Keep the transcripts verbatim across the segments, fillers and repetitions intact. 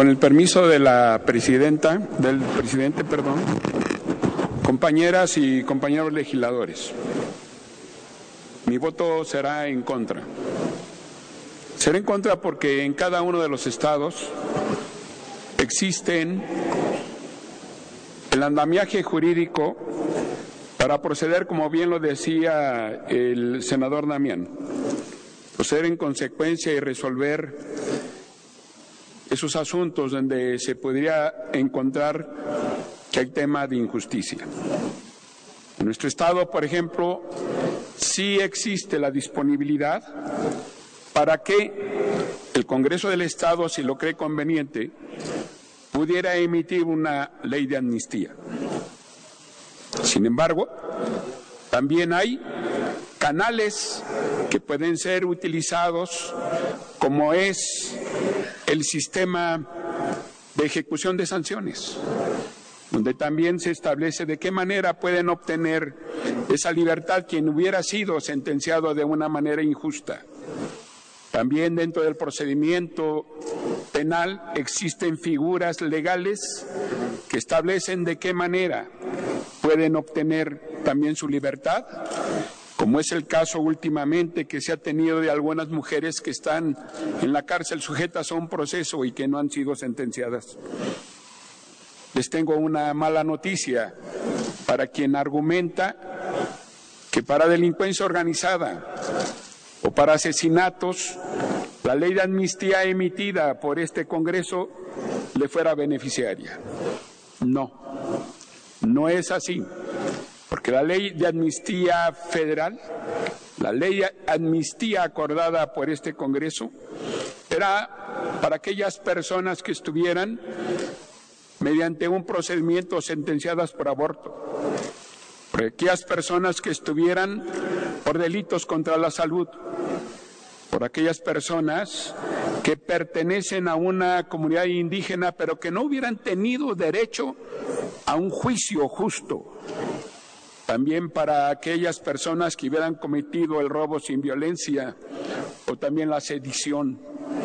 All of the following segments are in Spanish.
Con el permiso de la presidenta, del presidente, perdón, compañeras y compañeros legisladores, mi voto será en contra. Será en contra porque en cada uno de los estados existen el andamiaje jurídico para proceder, como bien lo decía el senador Damián, proceder en consecuencia y resolver esos asuntos donde se podría encontrar que hay tema de injusticia. En nuestro estado, por ejemplo, sí existe la disponibilidad para que el Congreso del Estado, si lo cree conveniente, pudiera emitir una ley de amnistía. Sin embargo, también hay canales que pueden ser utilizados, como es el sistema de ejecución de sanciones, donde también se establece de qué manera pueden obtener esa libertad quien hubiera sido sentenciado de una manera injusta. También dentro del procedimiento penal existen figuras legales que establecen de qué manera pueden obtener también su libertad, como es el caso últimamente que se ha tenido de algunas mujeres que están en la cárcel sujetas a un proceso y que no han sido sentenciadas. Les tengo una mala noticia para quien argumenta que para delincuencia organizada o para asesinatos, la ley de amnistía emitida por este Congreso le fuera beneficiaria. No, no es así, porque la ley de amnistía federal, la ley de amnistía acordada por este Congreso, era para aquellas personas que estuvieran mediante un procedimiento sentenciadas por aborto, por aquellas personas que estuvieran por delitos contra la salud, por aquellas personas que pertenecen a una comunidad indígena pero que no hubieran tenido derecho a un juicio justo, también para aquellas personas que hubieran cometido el robo sin violencia o también la sedición,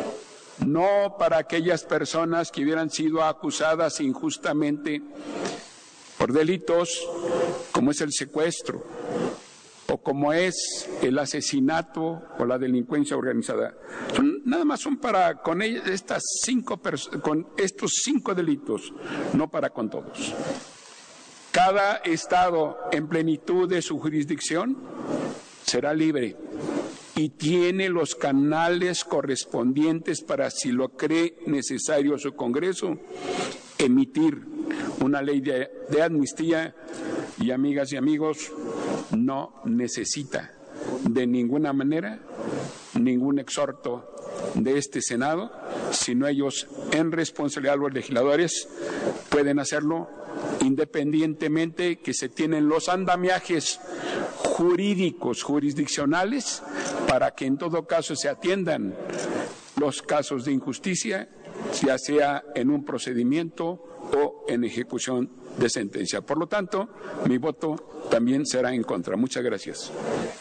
no para aquellas personas que hubieran sido acusadas injustamente por delitos como es el secuestro o como es el asesinato o la delincuencia organizada. Son, nada más son para con ellas, estas cinco con estos cinco delitos, no para con todos. Cada estado en plenitud de su jurisdicción será libre y tiene los canales correspondientes para, si lo cree necesario su Congreso, emitir una ley de, de amnistía. Y amigas y amigos, no necesita de ninguna manera ningún exhorto de este Senado, sino ellos, en responsabilidad de los legisladores, pueden hacerlo independientemente que se tienen los andamiajes jurídicos, jurisdiccionales, para que en todo caso se atiendan los casos de injusticia, ya sea en un procedimiento o en ejecución de sentencia. Por lo tanto, mi voto también será en contra. Muchas gracias.